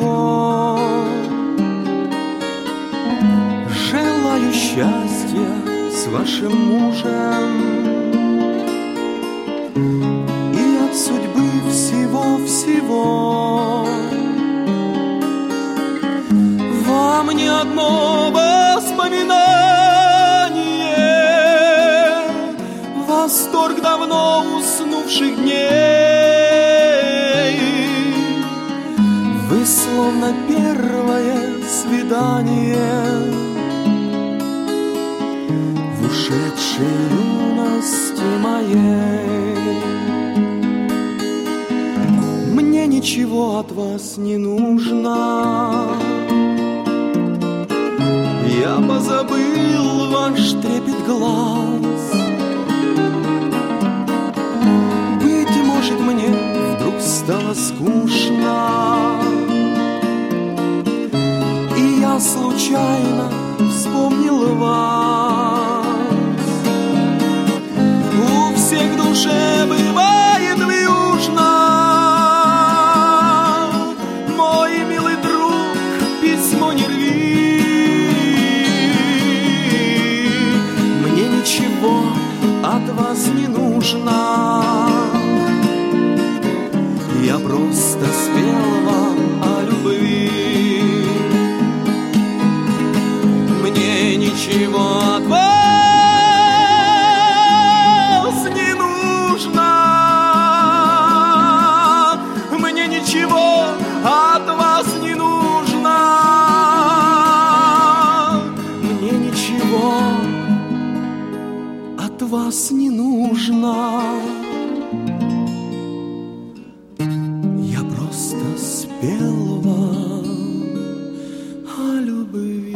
его. Желаю счастья с вашим мужем и от судьбы всего-всего. Вам ни одно воспоминание, восторг давно уснувших дней. Вы словно первое свидание в ушедшей юности моей. Мне ничего от вас не нужно, я позабыл ваш трепет глаз. Быть может, мне вдруг стало скучно, и я случайно вспомнил вас. У всех в душе бывает вьюжно, мой милый друг, письмо не рви. Мне ничего от вас не нужно, я просто спел вам о любви. Мне ничего от вас не нужно, мне ничего от вас не нужно, мне ничего от вас не нужно. Я просто спел вам о любви.